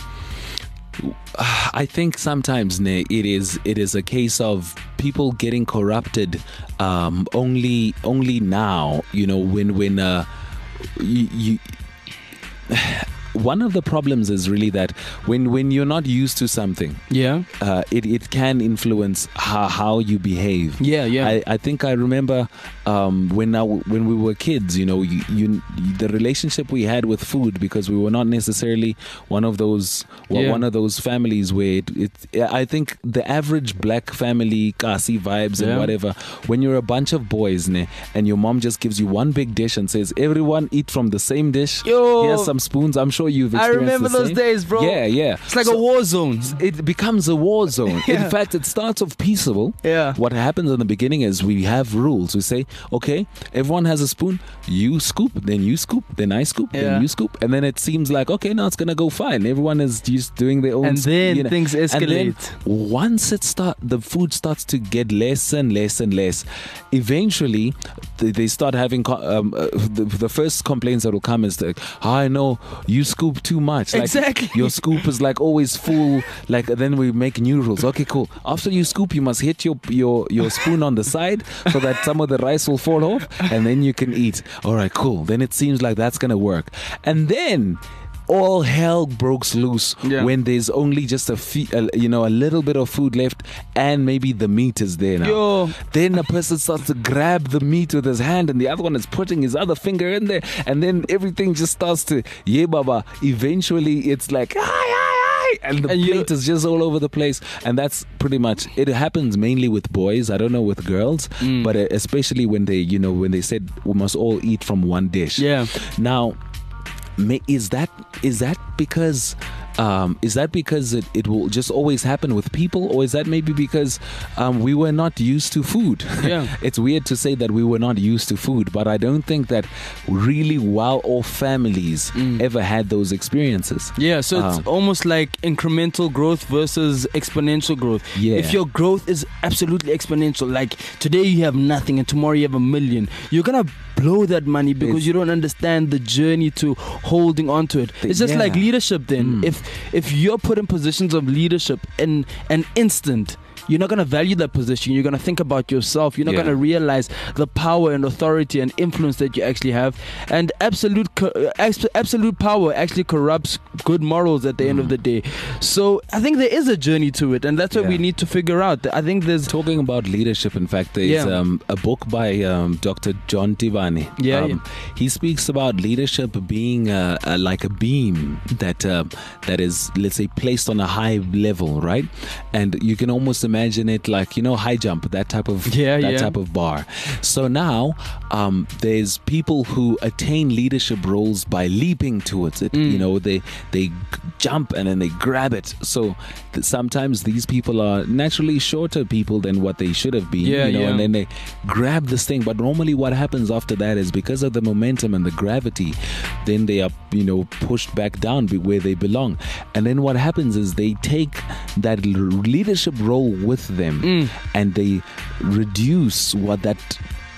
I think sometimes, ne, it is it is a case of people getting corrupted um, only only now. You know, when when uh, you. you one of the problems is really that when, when you're not used to something, yeah, uh, it, it can influence how, how you behave. Yeah, yeah. I, I think I remember um, when I, when we were kids, you know, you, you the relationship we had with food, because we were not necessarily one of those yeah. one of those families where it, it I think the average black family kasi vibes and yeah. whatever, when you're a bunch of boys ne, and your mom just gives you one big dish and says everyone eat from the same dish. Yo. Here's some spoons. I'm sure you've I experienced remember the those same. days, bro. Yeah, yeah. It's like So a war zone. it becomes a war zone. Yeah. In fact, it starts off peaceable. Yeah. What happens in the beginning is we have rules. We say, okay, everyone has a spoon. You scoop, then you scoop, then I scoop, Yeah. then you scoop, and then it seems like okay, now it's gonna go fine. Everyone is just doing their own. And sp- then you know. things And then escalate. once it start, the food starts to get less and less and less. Eventually, they, they start having co- um, uh, the, the first complaints that will come is like, oh, I know you scoop too much. Like, Exactly. your scoop is like always full. Like then we make new rules. Okay, cool. After you scoop, you must hit your your your spoon on the side so that some of the rice will fall off, and then you can eat. All right, cool. Then it seems like that's gonna work. And then all hell breaks loose Yeah. when there's only just a, fe- a you know a little bit of food left, and maybe the meat is there now. Yo. Then a person starts to grab the meat with his hand, and the other one is putting his other finger in there, and then everything just starts to yeah, baba. Eventually, it's like hi, hi, hi, and the And you- plate is just all over the place, and that's pretty much it. Happens mainly with boys. I don't know with girls, Mm. but uh, especially when they you know when they said we must all eat from one dish. Yeah. Now, may, is that is that because um, is that because it, it will just always happen with people, or is that maybe because um, we were not used to food? Yeah. It's weird to say that we were not used to food, but I don't think that really well-off families Mm. ever had those experiences. Yeah, so it's Um, almost like incremental growth versus exponential growth. Yeah. If your growth is absolutely exponential, like today you have nothing and tomorrow you have a million, you're gonna blow that money because It's- you don't understand the journey to holding on to it. It's just Yeah. like leadership then. Mm. If if you're put in positions of leadership in an instant, you're not going to value that position. You're going to think about yourself. You're not Yeah. going to realize the power and authority and influence that you actually have. And absolute co- uh, abs- absolute power actually corrupts good morals at the end of the day. So I think there is a journey to it, and that's what Yeah. we need to figure out. I think there's Talking about leadership, in fact, there's Yeah. um, a book by um, Doctor John Tivani. Yeah, um, yeah. He speaks about leadership being uh, uh, like a beam that uh, that is, let's say, placed on a high level, right? And you can almost imagine it like, you know, high jump, that type of Yeah, that yeah. type of bar. So now um, there's people who attain leadership roles by leaping towards it. Mm. You know, they they g- jump and then they grab it. So th- sometimes these people are naturally shorter people than what they should have been. Yeah, you know, yeah. and then they grab this thing. But normally what happens after that is because of the momentum and the gravity, then they are, you know, pushed back down be- where they belong. And then what happens is they take that l- leadership role with them Mm. and they reduce what that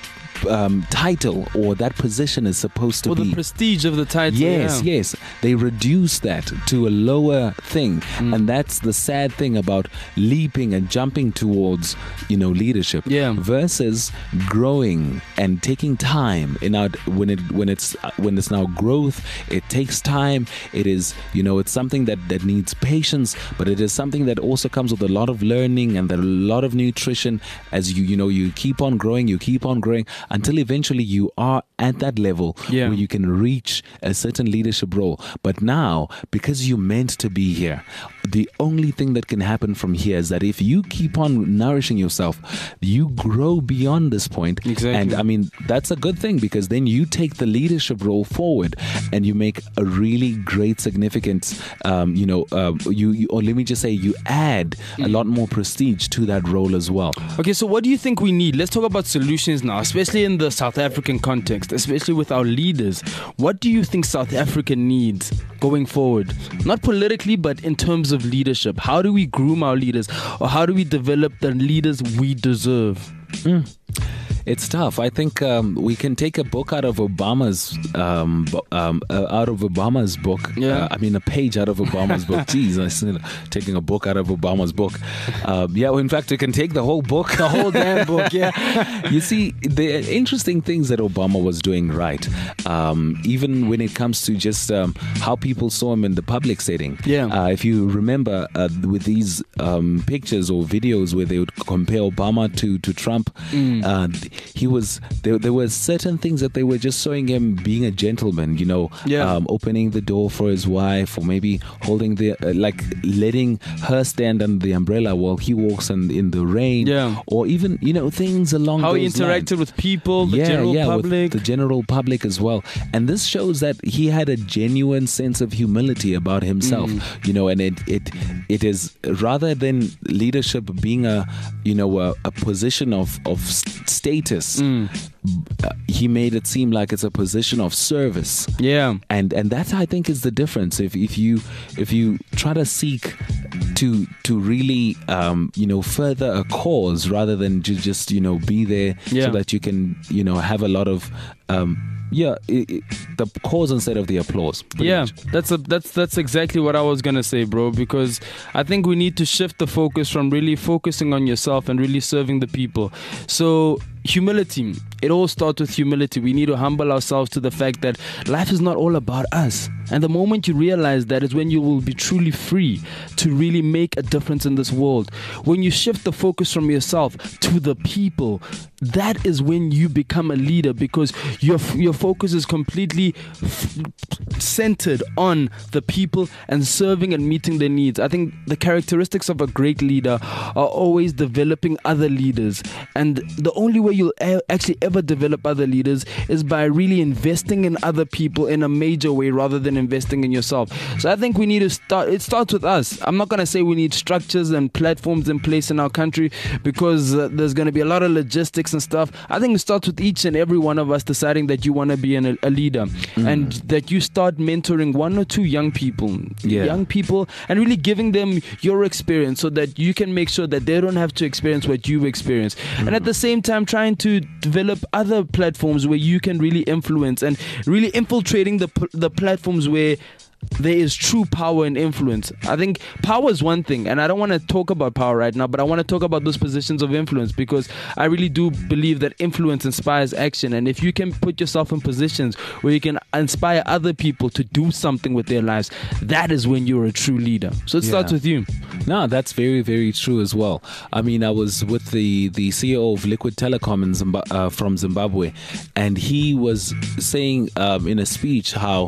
um, title or that position is supposed to Or be. the prestige of the title. Yes, yeah. yes. They reduce that to a lower thing. Mm. And that's the sad thing about leaping and jumping towards, you know, leadership. Yeah. Versus growing and taking time in our when it when it's when it's now growth, it takes time. It is, you know, it's something that, that needs patience, but it is something that also comes with a lot of learning and a lot of nutrition as you, you know, you keep on growing, you keep on growing until eventually you are at that level Yeah. where you can reach a certain leadership role. But now, because you're meant to be here, the only thing that can happen from here is that if you keep on nourishing yourself, you grow beyond this point. Exactly. And I mean, that's a good thing because then you take the leadership role forward and you make a really great significance, um, you know, uh, you, you, or let me just say, you add a lot more prestige to that role as well. Okay, so what do you think we need? Let's talk about solutions now, especially in the South African context, especially with our leaders. What do you think South Africa needs going forward? Not politically, but in terms of leadership. How do we groom our leaders, or how do we develop the leaders we deserve? Mm. It's tough. I think um, we can take a book out of Obama's um, bo- um, uh, out of Obama's book. Yeah. Uh, I mean, a page out of Obama's book. Jeez, I said taking a book out of Obama's book. Um, yeah, well, in fact, you can take the whole book, The whole damn book, yeah. You see, the interesting things that Obama was doing right, um, even when it comes to just um, how people saw him in the public setting. Yeah. Uh, if you remember uh, with these um, pictures or videos where they would compare Obama to, to Trump, Mm. uh, he was there, there were certain things that they were just showing him being a gentleman, you know, Yeah. um, opening the door for his wife, or maybe holding the uh, like letting her stand under the umbrella while he walks in, in the rain, Yeah. or even, you know, things along How he those interacted lines. with people, the yeah, general yeah, public. with the general public as well. And this shows that he had a genuine sense of humility about himself, Mm. you know, and it it it is rather than leadership being a, you know, a, a position of of s- status. Mm. Uh, he made it seem like it's a position of service. Yeah. And and that, I think, is the difference. If if you if you try to seek to to really um, you know, further a cause rather than to just, you know, be there Yeah. so that you can, you know, have a lot of um, yeah it, it, the cause instead of the applause. pretty Yeah, much. that's a, that's that's exactly what I was gonna say, bro. Because I think we need to shift the focus from really focusing on yourself and really serving the people. So humility, it all starts with humility. We need to humble ourselves to the fact that life is not all about us. And the moment you realize that is when you will be truly free to really make a difference in this world. When you shift the focus from yourself to the people, that is when you become a leader, because your your focus is completely f- centered on the people and serving and meeting their needs. I think the characteristics of a great leader are always developing other leaders, and the only way you'll e- actually ever develop other leaders is by really investing in other people in a major way rather than investing in yourself. So I think we need to start, it starts with us. I'm not going to say we need structures and platforms in place in our country, because uh, there's going to be a lot of logistics and stuff. I think it starts with each and every one of us deciding that you want to be an, a leader, Mm. and that you start mentoring one or two young people, Yeah. young people, and really giving them your experience so that you can make sure that they don't have to experience what you've experienced. Mm. And at the same time, trying to develop other platforms where you can really influence, and really infiltrating the p- the platforms where there is true power and influence. I think power is one thing, and I don't want to talk about power right now, but I want to talk about those positions of influence, because I really do believe that influence inspires action. And if you can put yourself in positions where you can inspire other people to do something with their lives, that is when you're a true leader. So it starts Yeah. with you. No, that's very, very true as well. I mean, I was with the, the C E O of Liquid Telecom in Zimba- uh, from Zimbabwe, and he was saying um, in a speech how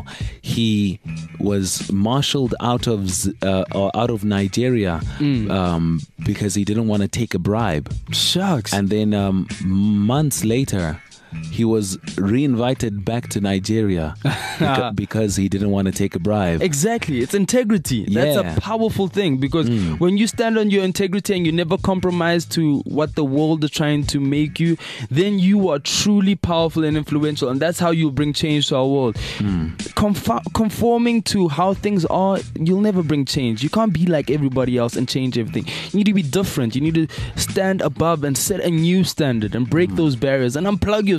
he was marshaled out of Z- uh, or out of Nigeria Mm. um, because he didn't want to take a bribe, Shucks. and then um, months later he was reinvited back to Nigeria beca- because he didn't want to take a bribe. Exactly. It's integrity. That's Yeah. a powerful thing, because Mm. when you stand on your integrity and you never compromise to what the world is trying to make you, then you are truly powerful and influential. And that's how you bring change to our world. Mm. Conf- conforming to how things are, you'll never bring change. You can't be like everybody else and change everything. You need to be different. You need to stand above and set a new standard and break those barriers and unplug yourself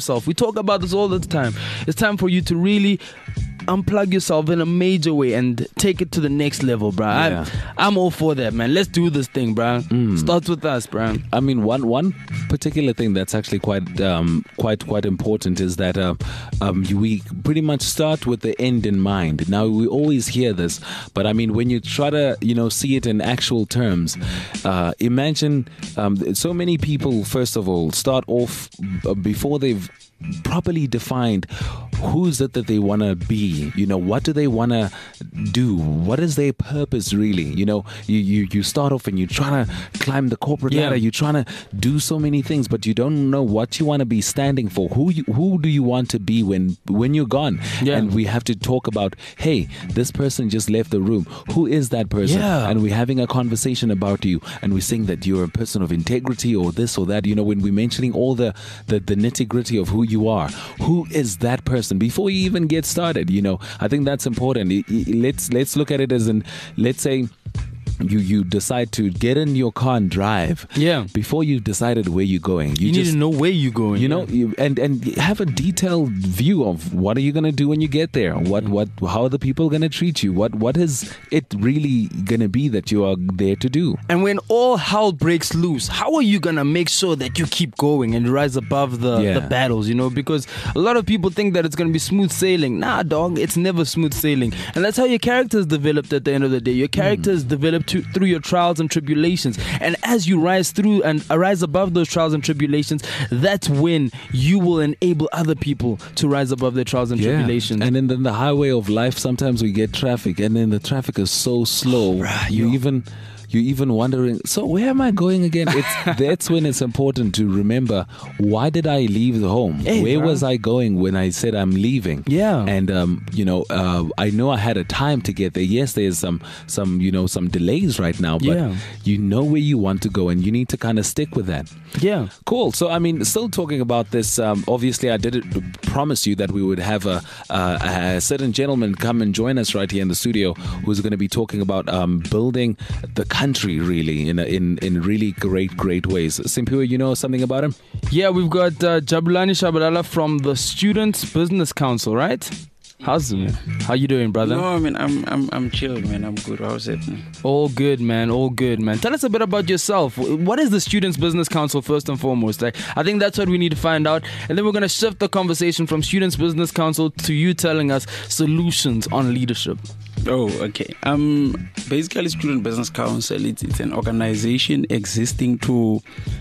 yourself. We talk about this all the time. It's time for you to really unplug yourself in a major way and take it to the next level, bro. Yeah. I'm, I'm all for that, man. Let's do this thing, bro. Mm. Starts with us, bro. I mean, one one particular thing that's actually quite um, quite quite important is that uh, um, we pretty much start with the end in mind. Now, we always hear this, but I mean, when you try to you know see it in actual terms, uh, imagine um, so many people. First of all, start off uh, before they've properly defined who is it that they want to be. You know, what do they want to do? What is their purpose really? You know, you, you, you start off and you're trying to climb the corporate Yeah. ladder. You're trying to do so many things, but you don't know what you want to be standing for. Who you, who do you want to be when when you're gone? Yeah. And we have to talk about, hey, this person just left the room. Who is that person? Yeah. And we're having a conversation about you, and we're saying that you're a person of integrity or this or that. You know, when we're mentioning all the, the, the nitty gritty of who you are, who is that person before you even get started? You know, I think that's important. I- I- Let's let's look at it as in, let's say you you decide to get in your car and drive. Yeah. Before you've decided where you're going, You, you, need just to know where you're going. you know, you, and and have a detailed view of what are you gonna do when you get there. What what how are the people gonna treat you? What what is it really gonna be that you are there to do? And when all hell breaks loose, how are you gonna make sure that you keep going and rise above the, Yeah. the battles, you know? Because a lot of people think that it's gonna be smooth sailing. Nah, dog, it's never smooth sailing. And that's how your character is developed at the end of the day. Your character is developed to, through your trials and tribulations. And as you rise through and rise above those trials and tribulations, that's when you will enable other people to rise above their trials and tribulations. And then, then the highway of life, sometimes we get traffic, and then the traffic is so slow. Bruh, you yo. even you're even wondering, so where am I going again? It's that's when it's important to remember, why did I leave the home? Hey, where bruh. was I going when I said I'm leaving? Yeah. And um, you know, uh, I know I had a time to get there. Yes, there's some some you know some delays right now, but Yeah. you know where you want to go, and you need to kind of stick with that. yeah. Cool. So, I mean, still talking about this, um, obviously, I did promise you that we would have a, a, a certain gentleman come and join us right here in the studio who's going to be talking about um, building the country, really, in, a, in in really great, great ways. Simpiwe, you know something about him? Yeah, we've got uh, Jabulani Shabalala from the Students Business Council, right? How's it? How you doing, brother? No, I mean, I'm I'm I'm chilled, man. I'm good. How's it? All good, man. All good, man. Tell us a bit about yourself. What is the Students Business Council, first and foremost? Like, I think that's what we need to find out. And then we're going to shift the conversation from Students Business Council to you telling us solutions on leadership. Oh, okay. Um, basically, Student Business Council, it's, it's an organization existing to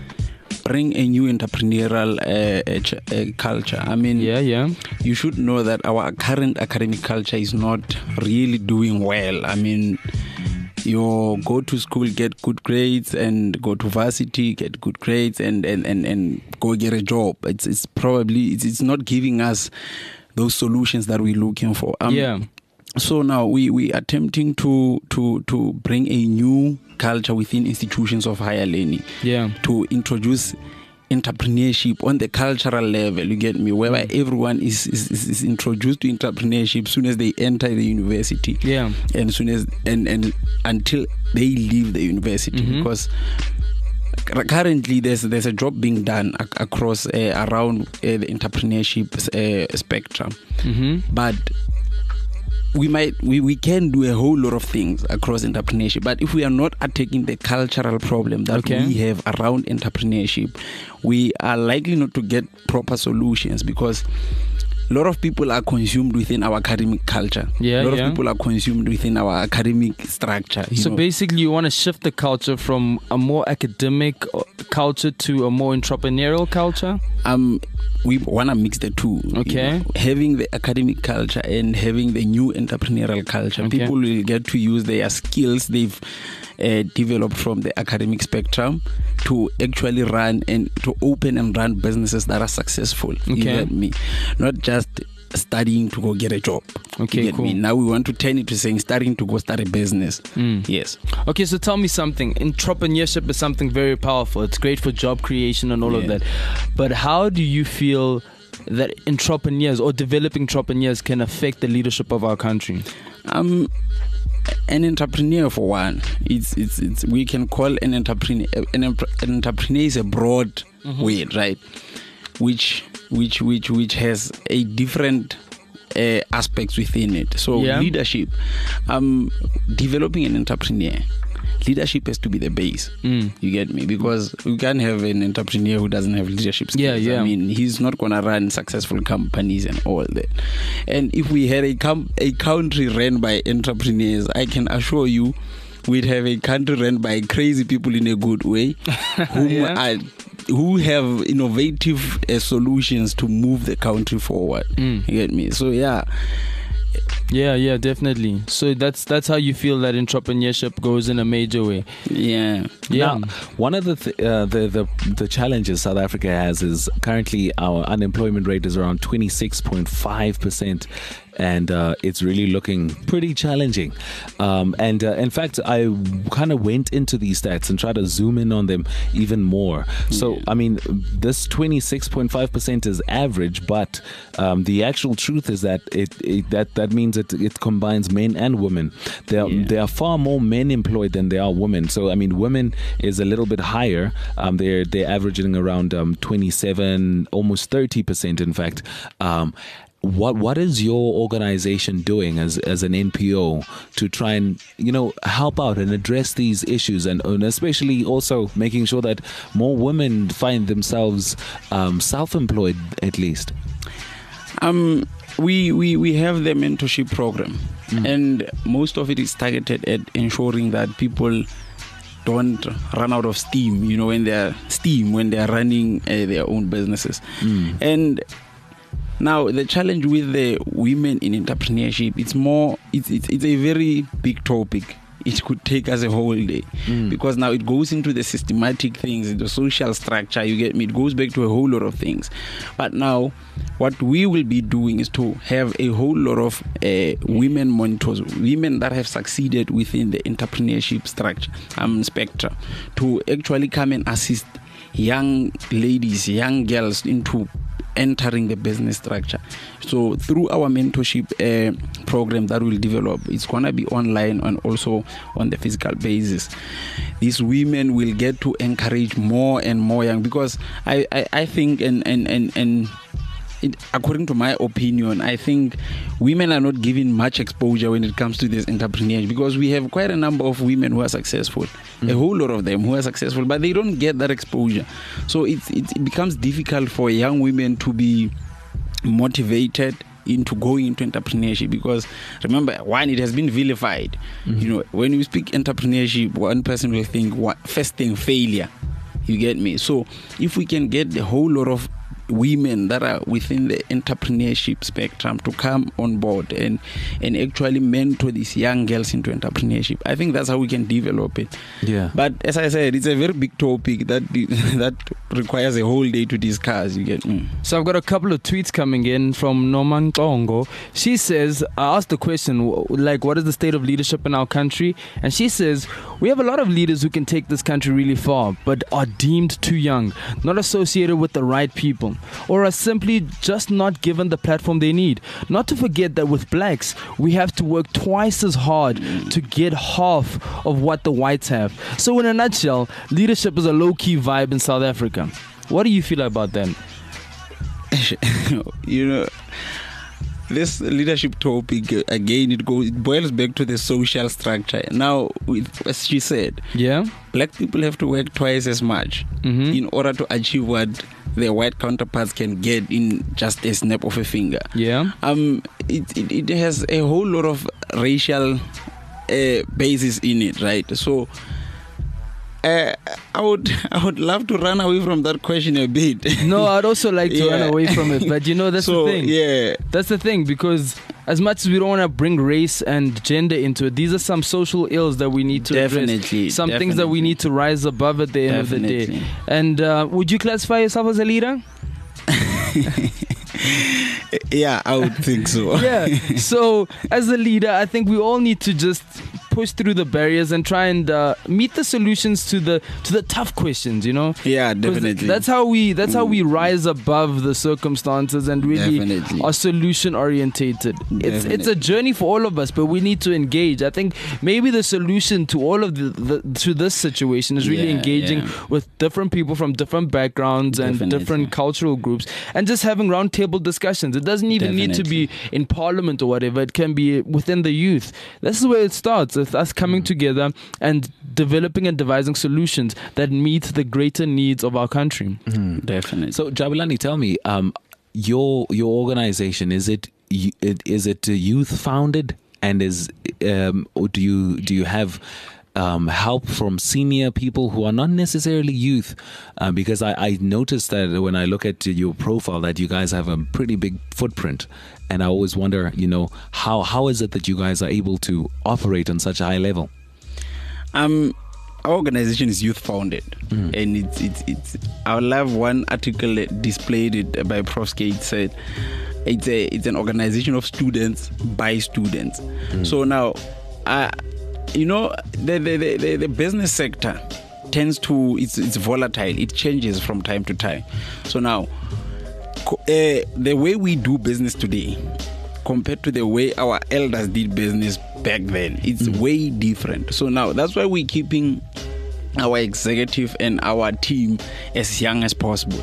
bring a new entrepreneurial uh, uh, ch- uh, culture. I mean, Yeah, yeah. you should know that our current academic culture is not really doing well. I mean, you go to school, get good grades, and go to varsity, get good grades, and and, and, and go get a job. It's it's probably it's, it's not giving us those solutions that we're looking for. Um, Yeah. So now we we attempting to to to bring a new culture within institutions of higher learning. Yeah. To introduce entrepreneurship on the cultural level, you get me, whereby everyone is, is, is introduced to entrepreneurship soon as they enter the university. Yeah. And soon as and, and until they leave the university, Mhm. because cu- currently there's there's a job being done ac- across uh, around uh, the entrepreneurship uh, spectrum, Mm-hmm. but we might we, we can do a whole lot of things across entrepreneurship, but if we are not attacking the cultural problem that Okay. we have around entrepreneurship, we are likely not to get proper solutions, because a lot of people are consumed within our academic culture. Yeah, a lot yeah. of people are consumed within our academic structure. you So know. basically, you want to shift the culture from a more academic uh, culture to a more entrepreneurial culture? um we want to mix the two. you Okay. know. Having the academic culture and having the new entrepreneurial culture, Okay. people will get to use their skills they've uh, developed from the academic spectrum to actually run and to open and run businesses that are successful. You Okay. get me? Not just studying to go get a job. Okay, you get cool. me? Now we want to turn it to saying starting to go start a business. Mm. Yes. Okay, so tell me something. Entrepreneurship is something very powerful. It's great for job creation and all of Yeah. that. But how do you feel that entrepreneurs or developing entrepreneurs can affect the leadership of our country? Um, an entrepreneur, for one, it's it's it's we can call an entrepreneur an, empre- an entrepreneur is a broad Mhm. word, right? Which which which which has a different uh, aspects within it. So Yeah. leadership, um, developing an entrepreneur. Leadership has to be the base. Mm. You get me? Because we can't have an entrepreneur who doesn't have leadership skills. Yeah, yeah. I mean, he's not going to run successful companies and all that. And if we had a com- a country ran by entrepreneurs, I can assure you, we'd have a country run by crazy people in a good way, whom Yeah. are, who have innovative uh, solutions to move the country forward. Mm. You get me? So yeah. Yeah, yeah, definitely. So that's that's how you feel that entrepreneurship goes in a major way. Yeah. Yeah. Now, one of the, th- uh, the the the challenges South Africa has is currently our unemployment rate is around twenty-six point five percent. And uh, it's really looking pretty challenging. Um, and uh, in fact, I kind of went into these stats and tried to zoom in on them even more. So, I mean, this twenty-six point five percent is average, but um, the actual truth is that it, it that that means it it combines men and women. There Yeah. there are far more men employed than there are women. So, I mean, women is a little bit higher. Um, they're they're averaging around um, twenty-seven, almost thirty percent, in fact. Um, What what is your organization doing as as an N P O to try and, you know, help out and address these issues, and, and especially also making sure that more women find themselves um, self-employed at least? Um, we, we, we have the mentorship program, mm. and most of it is targeted at ensuring that people don't run out of steam, you know, when they're steam when they're running uh, their own businesses. Mm. And now the challenge with the women in entrepreneurship, it's more, it's it's, it's a very big topic. It could take us a whole day, mm. because now it goes into the systematic things, the social structure, you get me, it goes back to a whole lot of things. But now what we will be doing is to have a whole lot of uh, women mentors, women that have succeeded within the entrepreneurship structure, um, spectrum, to actually come and assist young ladies, young girls into entering the business structure. So through our mentorship uh, program that we'll develop, it's going to be online and also on the physical basis. These women will get to encourage more and more young, because I, I, I think and and and, and It, according to my opinion, I think women are not given much exposure when it comes to this entrepreneurship, because we have quite a number of women who are successful, mm. a whole lot of them who are successful, but they don't get that exposure. So it, it, it becomes difficult for young women to be motivated into going into entrepreneurship, because remember, one, it has been vilified. Mm-hmm. You know, when you speak entrepreneurship, one person will think, what, first thing, failure. You get me? So if we can get the whole lot of women that are within the entrepreneurship spectrum to come on board and and actually mentor these young girls into entrepreneurship, I think that's how we can develop it. Yeah. But as I said, it's a very big topic that that requires a whole day to discuss. You get me? So I've got a couple of tweets coming in from Noman Tongo. She says, I asked the question, like, what is the state of leadership in our country? And she says, we have a lot of leaders who can take this country really far, but are deemed too young, not associated with the right people, or are simply just not given the platform they need. Not to forget that with blacks, we have to work twice as hard to get half of what the whites have. So in a nutshell, leadership is a low-key vibe in South Africa. What do you feel about that? You know, this leadership topic, again, it goes, it boils back to the social structure. Now, with, as she said, yeah, black people have to work twice as much mm-hmm. in order to achieve what their white counterparts can get in just a snap of a finger. Yeah. Um. It it, it has a whole lot of racial uh, basis in it, right? So. Uh, I would I would love to run away from that question a bit. No, I'd also like to yeah. run away from it. But you know, that's so, the thing. Yeah. That's the thing, because as much as we don't want to bring race and gender into it, these are some social ills that we need to definitely, address. Some definitely. things that we need to rise above at the end definitely. of the day. And uh, would you classify yourself as a leader? Yeah, I would think so. Yeah. So as a leader, I think we all need to just push through the barriers and try and uh, meet the solutions to the to the tough questions, you know. Yeah, definitely. That's how we that's how we rise above the circumstances and really Definitely. are solution orientated. It's it's a journey for all of us, but we need to engage. I think maybe the solution to all of the, the to this situation is really Yeah, engaging yeah. with different people from different backgrounds and Definitely. different cultural groups, and just having roundtable discussions. It doesn't even need to be in parliament or whatever. It can be within the youth. This is where it starts, with us coming together and developing and devising solutions that meet the greater needs of our country. Mm, definitely. So, Jabulani, tell me, um, your your organization, is it it is it youth founded, and is um, or do you do you have Um, help from senior people who are not necessarily youth? Uh, because I, I noticed that when I look at your profile that you guys have a pretty big footprint, and I always wonder, you know, how how is it that you guys are able to operate on such a high level? Um, our organization is youth founded, mm. and it's it's it's. I love one article that displayed it by Prof Skate said it's a it's an organization of students by students. Mm. So now, I. You know, the, the the the business sector tends to it's it's volatile. It changes from time to time. So now, uh, the way we do business today, compared to the way our elders did business back then, it's mm. way different. So now that's why we're keeping our executive and our team as young as possible.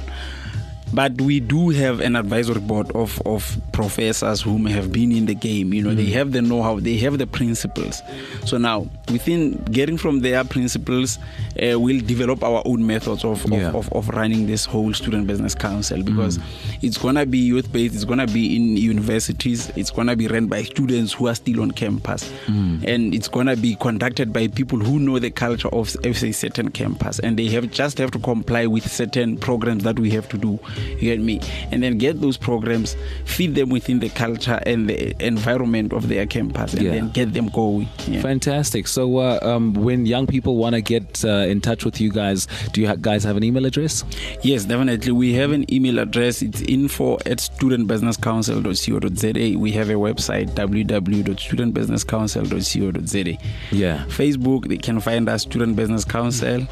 But we do have an advisory board of, of professors whom have been in the game. You know, mm. they have the know-how, they have the principles. So now, within getting from their principles, uh, we'll develop our own methods of, yeah. of, of, of running this whole student business council, because mm. it's going to be youth-based, it's going to be in universities, it's going to be run by students who are still on campus. Mm. And it's going to be conducted by people who know the culture of, of a certain campus. And they have just have to comply with certain programs that we have to do. You get me? And then get those programs, feed them within the culture and the environment of their campus, and yeah. then get them going. Yeah. Fantastic. So uh, um, when young people want to get uh, in touch with you guys, do you ha- guys have an email address? Yes, definitely. We have an email address. It's info at student business council dot co dot za. We have a website, w w w dot student business council dot co dot za. Yeah. Facebook, they can find us Student Business Council.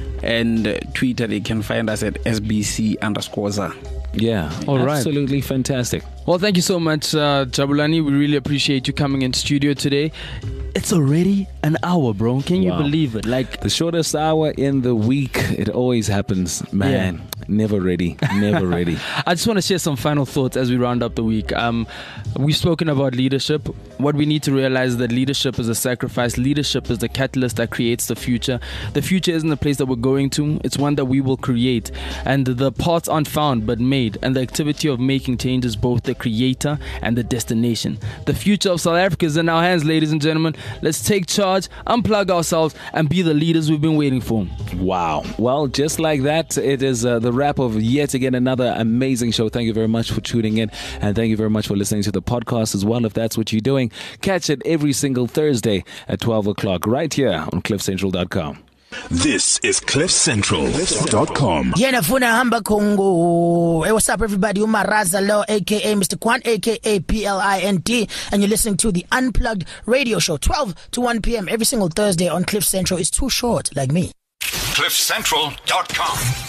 And uh, Twitter, they can find us at S B C underscore Z A. Yeah, all right. Absolutely fantastic. Well, thank you so much, uh, Jabulani. We really appreciate you coming in studio today. It's already an hour, bro. Can you Wow. believe it? Like The shortest hour in the week. It always happens, man. Yeah. Never ready. Never ready. I just want to share some final thoughts as we round up the week. Um, we've spoken about leadership. What we need to realize is that leadership is a sacrifice. Leadership is the catalyst that creates the future. The future isn't the place that we're going to. It's one that we will create. And the parts aren't found but made. And the activity of making change is both the creator and the destination. The future of South Africa is in our hands, ladies and gentlemen. Let's take charge, unplug ourselves, and be the leaders we've been waiting for. Wow. Well, just like that, it is uh, the wrap of yet again another amazing show. Thank you very much for tuning in, and thank you very much for listening to the podcast as well, if that's what you're doing. Catch it every single Thursday at twelve o'clock right here on cliff central dot com. This is cliff central dot com. Yena funa hamba Congo. Hey, what's up, everybody? Umaraza Lo, aka Mister Kwan, aka P L I N D, and you're listening to the Unplugged Radio Show, twelve to one p.m. every single Thursday on Cliff Central. It's too short, like me. cliff central dot com.